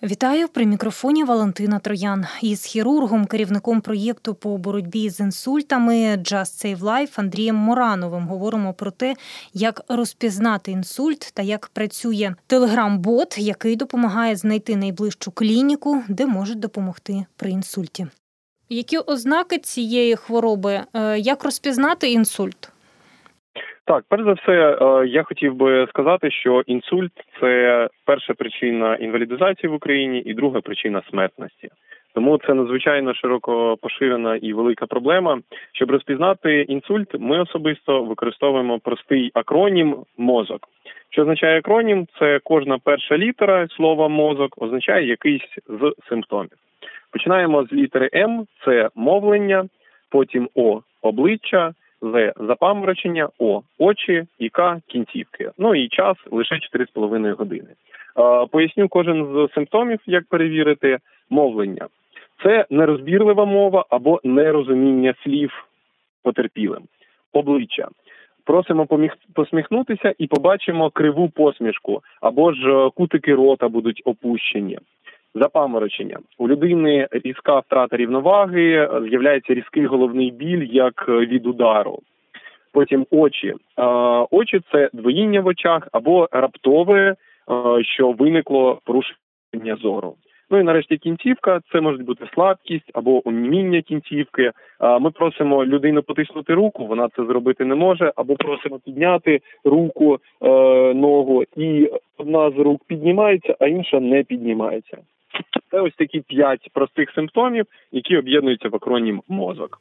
Вітаю, при мікрофоні Валентина Троян. Із хірургом, керівником проєкту по боротьбі з інсультами Just Save Life Андрієм Морановим говоримо про те, як розпізнати інсульт та як працює телеграм-бот, який допомагає знайти найближчу клініку, де можуть допомогти при інсульті. Які ознаки цієї хвороби? Як розпізнати інсульт? Так, перш за все, я хотів би сказати, що інсульт – це перша причина інвалідизації в Україні і друга причина смертності. Тому це надзвичайно широко поширена і велика проблема. Щоб розпізнати інсульт, ми особисто використовуємо простий акронім «мозок». Що означає акронім? Це кожна перша літера слова «мозок» означає якийсь з симптомів. Починаємо з літери «М» – це мовлення, потім «О» – обличчя, З – запаморочення, О – очі і К – кінцівки. Ну і час лише 4,5 години. Поясню кожен з симптомів, як перевірити мовлення. Це нерозбірлива мова або нерозуміння слів потерпілим. Обличчя. Просимо посміхнутися і побачимо криву посмішку, або ж кутики рота будуть опущені. Запаморочення. У людини різка втрата рівноваги, з'являється різкий головний біль, як від удару. Потім очі. Очі – це двоїння в очах або раптове, що виникло порушення зору. Ну і нарешті кінцівка – це може бути слабкість або оніміння кінцівки. Ми просимо людину потиснути руку, вона це зробити не може, або просимо підняти руку, ногу, і одна з рук піднімається, а інша не піднімається. Це ось такі 5 простих симптомів, які об'єднуються в акронім «мозок».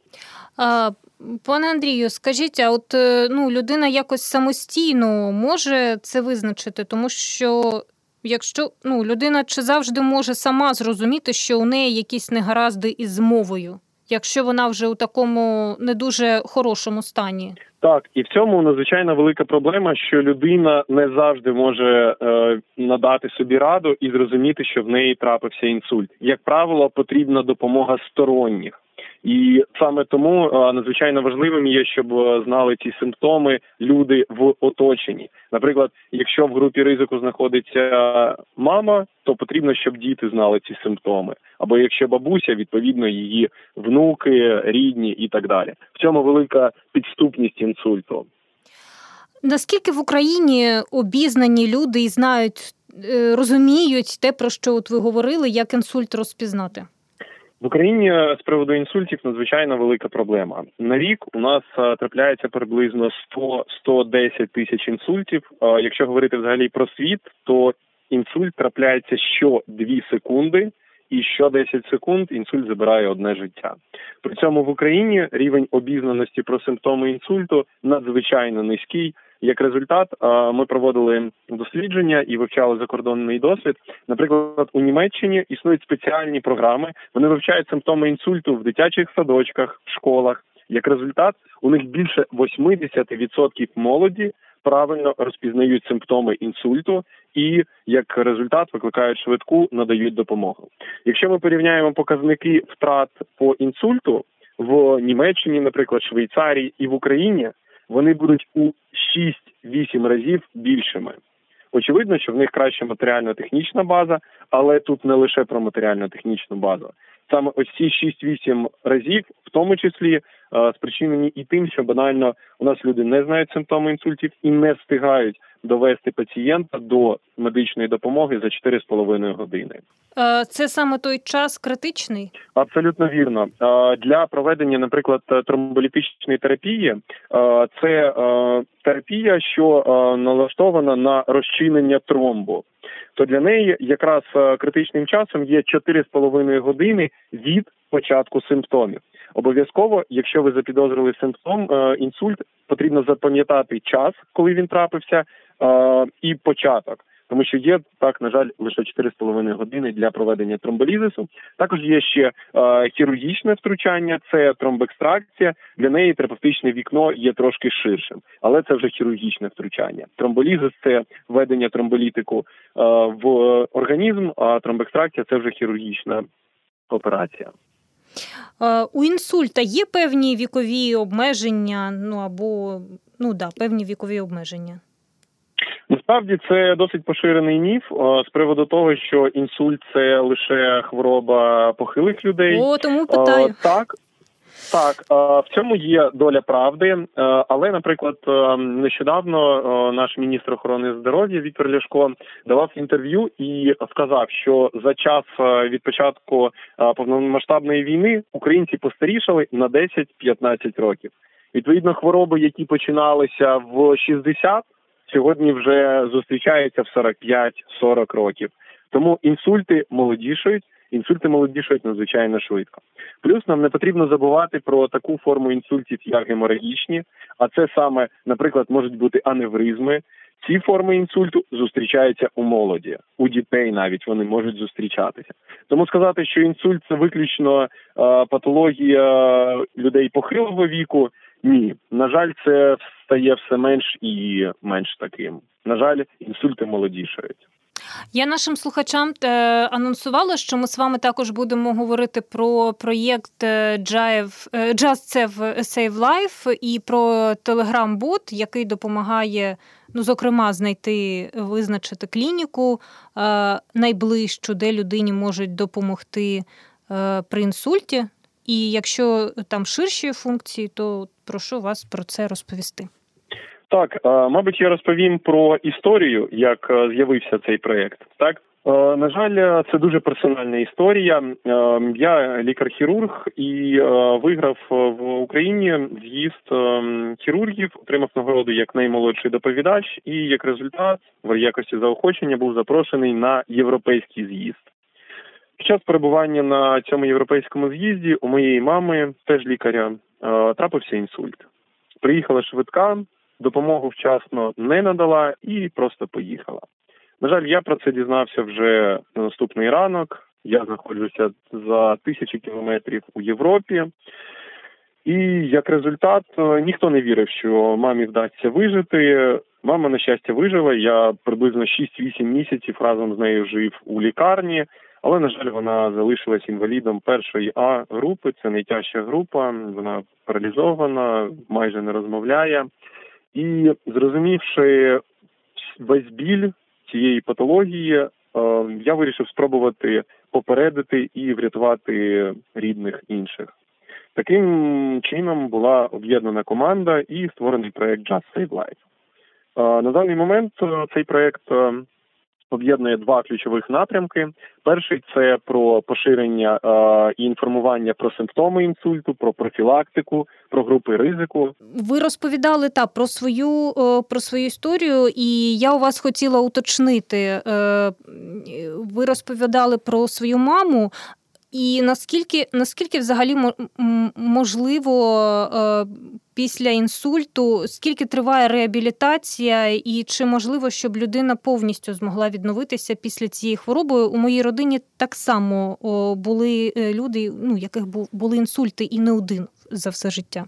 Пане Андрію, скажіть, а от людина якось самостійно може це визначити? Тому що якщо людина чи завжди може сама зрозуміти, що у неї якісь негаразди із мовою, якщо вона вже у такому не дуже хорошому стані? Так, і в цьому надзвичайно велика проблема, що людина не завжди може надати собі раду і зрозуміти, що в неї трапився інсульт. Як правило, потрібна допомога сторонніх. І саме тому надзвичайно важливим є, щоб знали ці симптоми люди в оточенні. Наприклад, якщо в групі ризику знаходиться мама, то потрібно, щоб діти знали ці симптоми. Або якщо бабуся, відповідно, її внуки, рідні і так далі. В цьому велика підступність інсульту. Наскільки в Україні обізнані люди і знають, розуміють те, про що от ви говорили, як інсульт розпізнати? В Україні з приводу інсультів надзвичайно велика проблема. На рік у нас трапляється приблизно 100-110 тисяч інсультів. Якщо говорити взагалі про світ, то інсульт трапляється що 2 секунди, і що 10 секунд інсульт забирає одне життя. При цьому в Україні рівень обізнаності про симптоми інсульту надзвичайно низький. Як результат, ми проводили дослідження і вивчали закордонний досвід. Наприклад, у Німеччині існують спеціальні програми, вони вивчають симптоми інсульту в дитячих садочках, в школах. Як результат, у них більше 80% молоді правильно розпізнають симптоми інсульту і, як результат, викликають швидку, надають допомогу. Якщо ми порівняємо показники втрат по інсульту в Німеччині, наприклад, Швейцарії і в Україні, вони будуть у 6-8 разів більшими. Очевидно, що в них краща матеріально-технічна база, але тут не лише про матеріально-технічну базу. Саме ось ці 6-8 разів, в тому числі, спричинені і тим, що банально у нас люди не знають симптоми інсультів і не встигають довести пацієнта до медичної допомоги за 4,5 години. Це саме той час критичний? Абсолютно вірно. Для проведення, наприклад, тромболітичної терапії, це терапія, що налаштована на розчинення тромбу. То для неї якраз критичним часом є 4,5 години від початку симптомів. Обов'язково, якщо ви запідозрили симптом інсульт, потрібно запам'ятати час, коли він трапився, і початок. Тому що є, так, на жаль, лише 4,5 години для проведення тромболізису. Також є ще хірургічне втручання, це тромбекстракція. Для неї терапевтичне вікно є трошки ширшим, але це вже хірургічне втручання. Тромболізис – це введення тромболітику в організм, а тромбекстракція – це вже хірургічна операція. У інсульта є певні вікові обмеження, певні вікові обмеження? Насправді це досить поширений міф з приводу того, що інсульт – це лише хвороба похилих людей. О, тому питаю. Так, в цьому є доля правди, але, наприклад, нещодавно наш міністр охорони здоров'я Віктор Ляшко давав інтерв'ю і сказав, що за час від початку повномасштабної війни українці постарішали на 10-15 років. Відповідно, хвороби, які починалися в 60, сьогодні вже зустрічаються в 45-40 років. Тому інсульти молодішають надзвичайно швидко. Плюс нам не потрібно забувати про таку форму інсультів, як геморагічні, а це саме, наприклад, можуть бути аневризми. Ці форми інсульту зустрічаються у молоді, у дітей навіть вони можуть зустрічатися. Тому сказати, що інсульт – це виключно патологія людей похилого віку – ні. На жаль, це стає все менш і менш таким. На жаль, інсульти молодішають. Я нашим слухачам анонсувала, що ми з вами також будемо говорити про проєкт Just Save Life і про Telegram-бот, який допомагає, зокрема, визначити клініку найближчу, де людині можуть допомогти при інсульті. І якщо там ширші функції, то прошу вас про це розповісти. Так, мабуть, я розповім про історію, як з'явився цей проєкт. Так, на жаль, це дуже персональна історія. Я лікар-хірург і виграв в Україні з'їзд хірургів, отримав нагороду як наймолодший доповідач і як результат в якості заохочення був запрошений на європейський з'їзд. Під час перебування на цьому європейському з'їзді у моєї мами, теж лікаря, трапився інсульт. Приїхала швидка, допомогу вчасно не надала і просто поїхала. На жаль, я про це дізнався вже на наступний ранок. Я знаходжуся за 1000 кілометрів у Європі. І як результат ніхто не вірив, що мамі вдасться вижити. Мама, на щастя, вижила. Я приблизно 6-8 місяців разом з нею жив у лікарні. Але, на жаль, вона залишилась інвалідом першої А групи. Це найтяжча група. Вона паралізована, майже не розмовляє. І зрозумівши весь біль цієї патології, я вирішив спробувати попередити і врятувати рідних інших. Таким чином була об'єднана команда і створений проєкт Just Save Life. На даний момент цей проєкт об'єднує два ключових напрямки. Перший – це про поширення і інформування про симптоми інсульту, про профілактику, про групи ризику. Ви розповідали про свою історію, і я у вас хотіла уточнити. Ви розповідали про свою маму, і наскільки взагалі можливо після інсульту, скільки триває реабілітація і чи можливо, щоб людина повністю змогла відновитися після цієї хвороби? У моїй родині так само були люди, яких були інсульти і не один за все життя.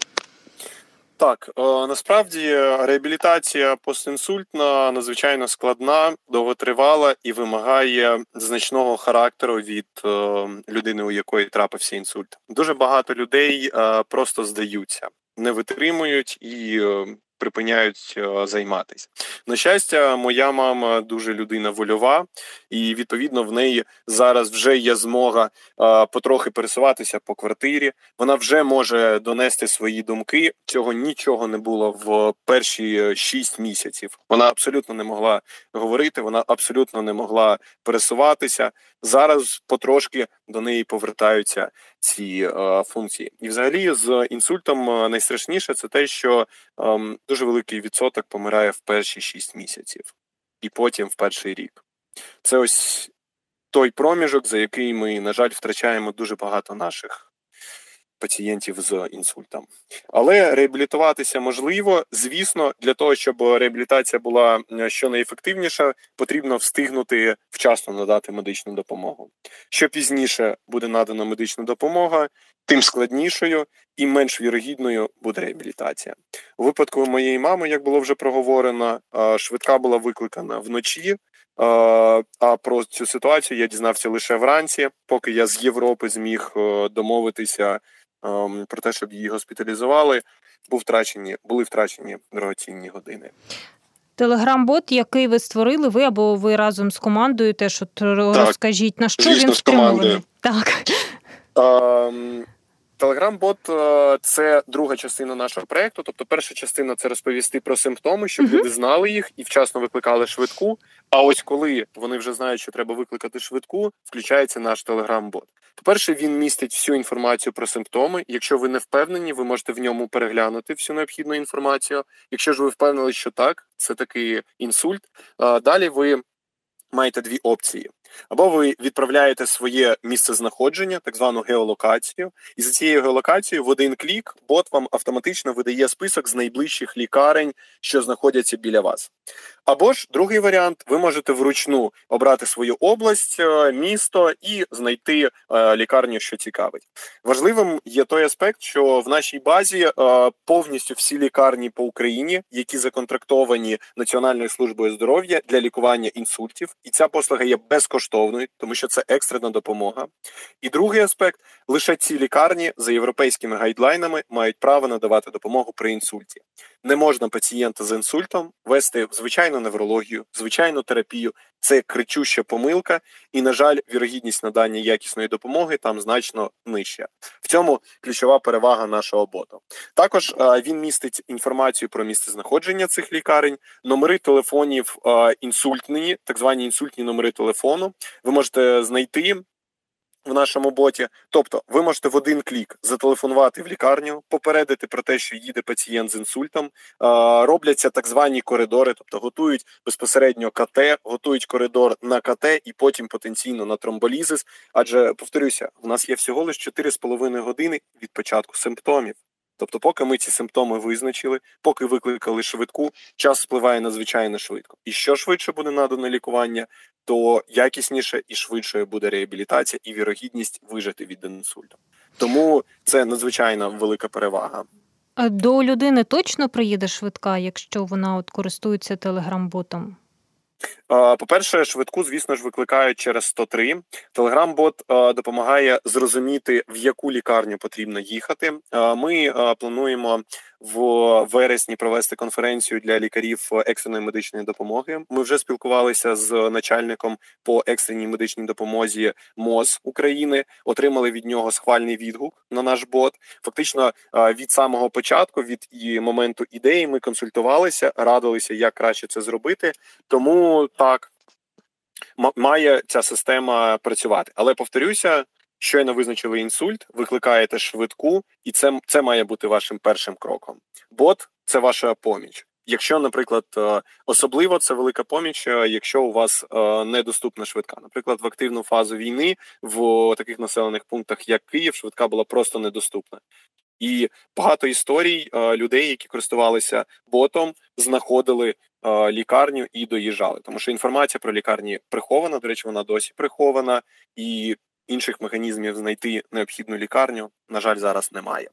Так, насправді реабілітація постінсультна надзвичайно складна, довготривала і вимагає значного характеру від людини, у якої трапився інсульт. Дуже багато людей просто здаються, не витримують і припиняють займатися. На щастя, моя мама дуже людина вольова, і, відповідно, в неї зараз вже є змога потрохи пересуватися по квартирі. Вона вже може донести свої думки. Цього нічого не було в перші 6 місяців. Вона абсолютно не могла говорити, вона абсолютно не могла пересуватися. Зараз потрошки до неї повертаються ці функції. І взагалі з інсультом найстрашніше це те, що дуже великий відсоток помирає в перші 6 місяців і потім в перший рік. Це ось той проміжок, за який ми, на жаль, втрачаємо дуже багато наших пацієнтів з інсультом. Але реабілітуватися можливо. Звісно, для того, щоб реабілітація була щонайефективніша, потрібно встигнути вчасно надати медичну допомогу. Що пізніше буде надана медична допомога, тим складнішою і менш вірогідною буде реабілітація. У випадку моєї мами, як було вже проговорено, швидка була викликана вночі, а про цю ситуацію я дізнався лише вранці, поки я з Європи зміг домовитися про те, щоб її госпіталізували, були втрачені дорогоцінні години. Телеграм-бот, який ви створили, ви або ви разом з командою теж розкажіть, на що звісно, він спрямований? Так. Телеграм-бот – це друга частина нашого проєкту. Тобто перша частина – це розповісти про симптоми, щоб люди знали їх і вчасно викликали швидку. А ось коли вони вже знають, що треба викликати швидку, включається наш Телеграм-бот. По-перше, він містить всю інформацію про симптоми. Якщо ви не впевнені, ви можете в ньому переглянути всю необхідну інформацію. Якщо ж ви впевнені, що так, це такий інсульт, далі ви маєте дві опції. Або ви відправляєте своє місце знаходження, так звану геолокацію, і за цією геолокацією в один клік бот вам автоматично видає список з найближчих лікарень, що знаходяться біля вас. Або ж другий варіант, ви можете вручну обрати свою область, місто і знайти лікарню, що цікавить. Важливим є той аспект, що в нашій базі повністю всі лікарні по Україні, які законтрактовані Національною службою здоров'я для лікування інсультів, і ця послуга є безкоштовною, тому що це екстрена допомога. І другий аспект, лише ці лікарні за європейськими гайдлайнами мають право надавати допомогу при інсульті. Не можна пацієнта з інсультом вести в звичайну неврологію, звичайну терапію. Це кричуща помилка, і, на жаль, вірогідність надання якісної допомоги там значно нижча. В цьому ключова перевага нашого боту. Також він містить інформацію про місцезнаходження цих лікарень, номери телефонів інсультні, так звані інсультні номери телефону. Ви можете знайти в нашому боті. Тобто ви можете в один клік зателефонувати в лікарню, попередити про те, що їде пацієнт з інсультом, робляться так звані коридори, тобто готують безпосередньо КТ, готують коридор на КТ і потім потенційно на тромболізис. Адже, повторюся, у нас є всього лише 4,5 години від початку симптомів. Тобто, поки ми ці симптоми визначили, поки викликали швидку, час спливає надзвичайно швидко. І що швидше буде надане лікування, то якісніше і швидшою буде реабілітація і вірогідність вижити від інсульту. Тому це надзвичайно велика перевага. До людини точно приїде швидка, якщо вона користується телеграм-ботом? По-перше, швидку, звісно ж, викликають через 103. Телеграм-бот допомагає зрозуміти, в яку лікарню потрібно їхати. Ми плануємо в вересні провести конференцію для лікарів екстреної медичної допомоги. Ми вже спілкувалися з начальником по екстреній медичній допомозі МОЗ України, отримали від нього схвальний відгук на наш бот. Фактично, від самого початку, від моменту ідеї ми консультувалися, радилися, як краще це зробити. Тому так, має ця система працювати. Але, повторюся, щойно визначили інсульт, викликаєте швидку, і це має бути вашим першим кроком. Бот – це ваша поміч. Якщо, наприклад, особливо це велика поміч, якщо у вас недоступна швидка. Наприклад, в активну фазу війни в таких населених пунктах, як Київ, швидка була просто недоступна. І багато історій людей, які користувалися ботом, знаходили лікарню і доїжджали. Тому що інформація про лікарні прихована, до речі, вона досі прихована, і інших механізмів знайти необхідну лікарню, на жаль, зараз немає.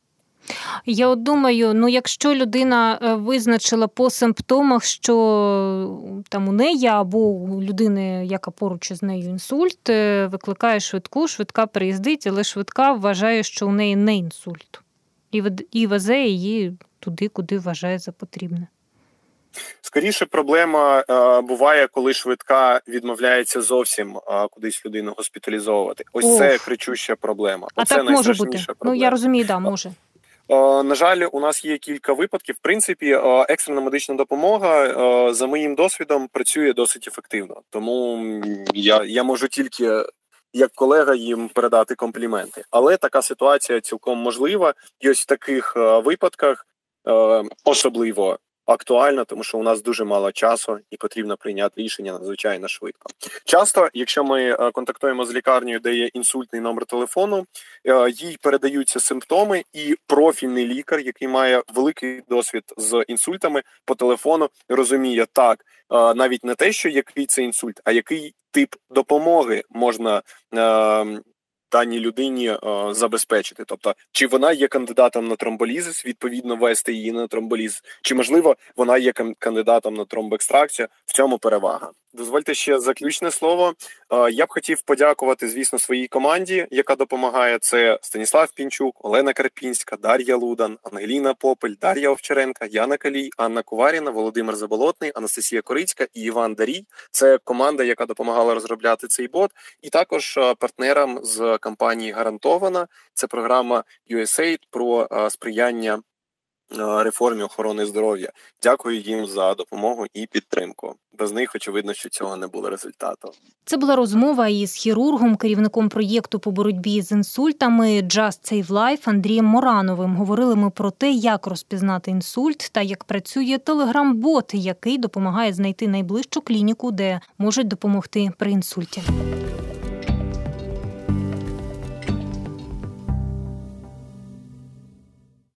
Я от думаю, якщо людина визначила по симптомах, що там у неї або у людини, яка поруч із нею інсульт, викликає швидку, швидка приїздить, але швидка вважає, що у неї не інсульт. І везе її туди, куди вважає за потрібне. Скоріше, проблема буває, коли швидка відмовляється зовсім кудись людину госпіталізовувати. Ось це кричуща проблема. А так може бути. Проблема. Я розумію, може. На жаль, у нас є кілька випадків. В принципі, екстрена медична допомога, за моїм досвідом, працює досить ефективно. Тому я можу тільки, як колега, їм передати компліменти. Але така ситуація цілком можлива. І ось в таких випадках особливо актуально, тому що у нас дуже мало часу і потрібно прийняти рішення надзвичайно швидко. Часто, якщо ми контактуємо з лікарнею, де є інсультний номер телефону, їй передаються симптоми, і профільний лікар, який має великий досвід з інсультами, по телефону розуміє так, навіть не те, що який це інсульт, а який тип допомоги можна даній людині забезпечити. Тобто, чи вона є кандидатом на тромболізис, відповідно вести її на тромболіз, чи, можливо, вона є кандидатом на тромбоекстракцію, в цьому перевага. Дозвольте ще заключне слово. Я б хотів подякувати, звісно, своїй команді, яка допомагає. Це Станіслав Пінчук, Олена Карпінська, Дар'я Лудан, Ангеліна Попель, Дар'я Овчаренка, Яна Калій, Анна Куваріна, Володимир Заболотний, Анастасія Корицька і Іван Дарій. Це команда, яка допомагала розробляти цей бот. І також партнерам з компанії «Гарантована». Це програма USAID про сприяння реформі охорони здоров'я. Дякую їм за допомогу і підтримку. Без них, очевидно, що цього не було результату. Це була розмова із хірургом, керівником проєкту по боротьбі з інсультами Just Save Life Андрієм Морановим. Говорили ми про те, як розпізнати інсульт та як працює телеграм-бот, який допомагає знайти найближчу клініку, де можуть допомогти при інсульті.